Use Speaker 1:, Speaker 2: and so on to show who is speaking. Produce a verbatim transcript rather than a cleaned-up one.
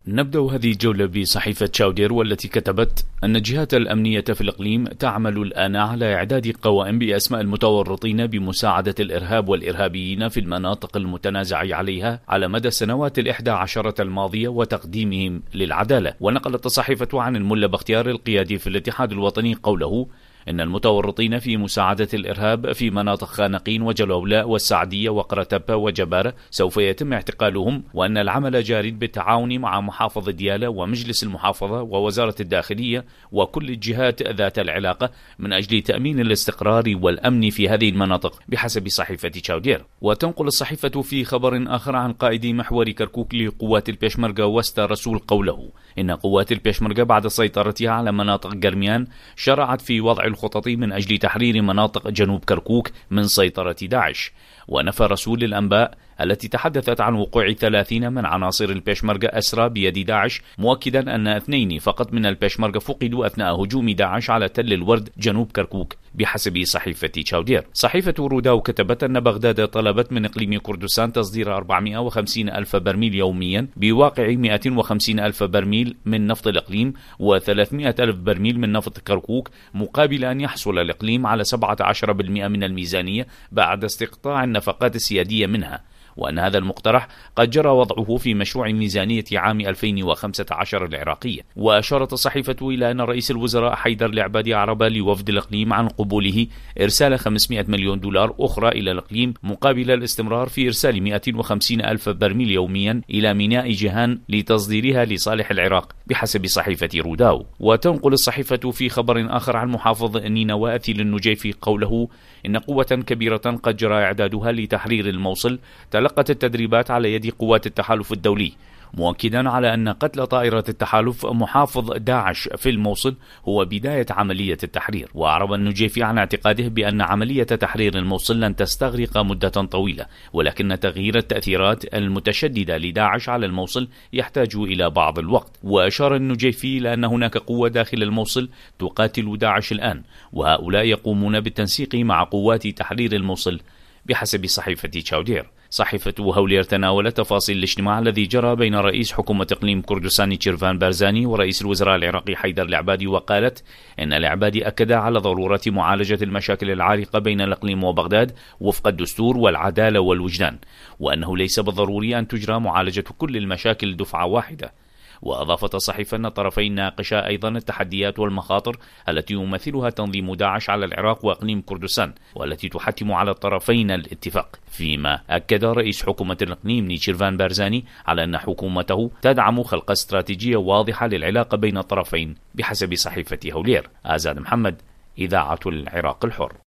Speaker 1: نبدأ هذه الجولة بصحيفة تشاودير، والتي كتبت أن الجهات الأمنية في الإقليم تعمل الآن على إعداد قوائم بأسماء المتورطين بمساعدة الإرهاب والإرهابيين في المناطق المتنازع عليها على مدى السنوات الإحدى عشرة الماضية وتقديمهم للعدالة. ونقلت الصحيفة عن الملا بختيار القيادي في الاتحاد الوطني قوله إن المتورطين في مساعدة الإرهاب في مناطق خانقين وجلولاء والسعدية وقرتبة وجبارة سوف يتم اعتقالهم، وأن العمل جاري بالتعاون مع محافظ ديالى ومجلس المحافظة ووزارة الداخلية وكل الجهات ذات العلاقة من أجل تأمين الاستقرار والأمن في هذه المناطق بحسب صحيفة تشاودير. وتنقل الصحيفة في خبر آخر عن قائد محور كركوك لقوات البيشمركة وسط رسول قوله إن قوات البيشمركة بعد سيطرتها على مناطق جرميان شرعت في وضع الخطط من أجل تحرير مناطق جنوب كركوك من سيطرة داعش. ونفى رسول الأنباء التي تحدثت عن وقوع ثلاثين من عناصر البيشمركة أسرى بيد داعش، مؤكدا أن اثنين فقط من البيشمركة فقدوا أثناء هجوم داعش على تل الورد جنوب كركوك بحسب صحيفة تشاودير. صحيفة روداو كتبت أن بغداد طلبت من إقليم كردستان تصدير أربعمائة وخمسين ألف برميل يوميا بواقع مائة وخمسين ألف برميل من نفط الإقليم وثلاثمائة ألف برميل من نفط كركوك، مقابل أن يحصل الإقليم على سبعة عشر بالمئة من الميزانية بعد استقطاع النفقات السيادية منها، وأن هذا المقترح قد جرى وضعه في مشروع ميزانية عام ألفين وخمسة عشر العراقية. وأشارت الصحيفة إلى أن رئيس الوزراء حيدر العبادي عرب لوفد الإقليم عن قبوله إرسال خمسمائة مليون دولار أخرى إلى الإقليم مقابل الاستمرار في إرسال مائة وخمسين ألف برميل يوميا إلى ميناء جيهان لتصديرها لصالح العراق بحسب صحيفة روداو. وتنقل الصحيفة في خبر آخر عن محافظ نينوى أثيل النجيفي قوله إن قوة كبيرة قد جرى إعدادها لتحرير الموصل تلقت التدريبات على يد قوات التحالف الدولي، مؤكدا على أن قتل طائرة التحالف محافظ داعش في الموصل هو بداية عملية التحرير. وأعرب النجيفي عن اعتقاده بأن عملية تحرير الموصل لن تستغرق مدة طويلة، ولكن تغيير التأثيرات المتشددة لداعش على الموصل يحتاج إلى بعض الوقت. وأشار النجيفي إلى أن هناك قوة داخل الموصل تقاتل داعش الآن، وهؤلاء يقومون بالتنسيق مع قوات تحرير الموصل بحسب صحيفة تشاودير. صحيفة هولير تناولت تفاصيل الاجتماع الذي جرى بين رئيس حكومة إقليم كردستان شيرفان بارزاني ورئيس الوزراء العراقي حيدر العبادي، وقالت إن العبادي أكد على ضرورة معالجة المشاكل العالقة بين الإقليم وبغداد وفق الدستور والعدالة والوجدان، وأنه ليس بالضروري أن تجرى معالجة كل المشاكل دفعة واحدة. وأضافت الصحيفة أن الطرفين ناقشا أيضا التحديات والمخاطر التي يمثلها تنظيم داعش على العراق وإقليم كردستان، والتي تحتم على الطرفين الاتفاق. فيما أكد رئيس حكومة الإقليم نيتشيرفان بارزاني على أن حكومته تدعم خلق استراتيجية واضحة للعلاقة بين الطرفين بحسب صحيفة هولير. آزاد محمد، إذاعة العراق الحر.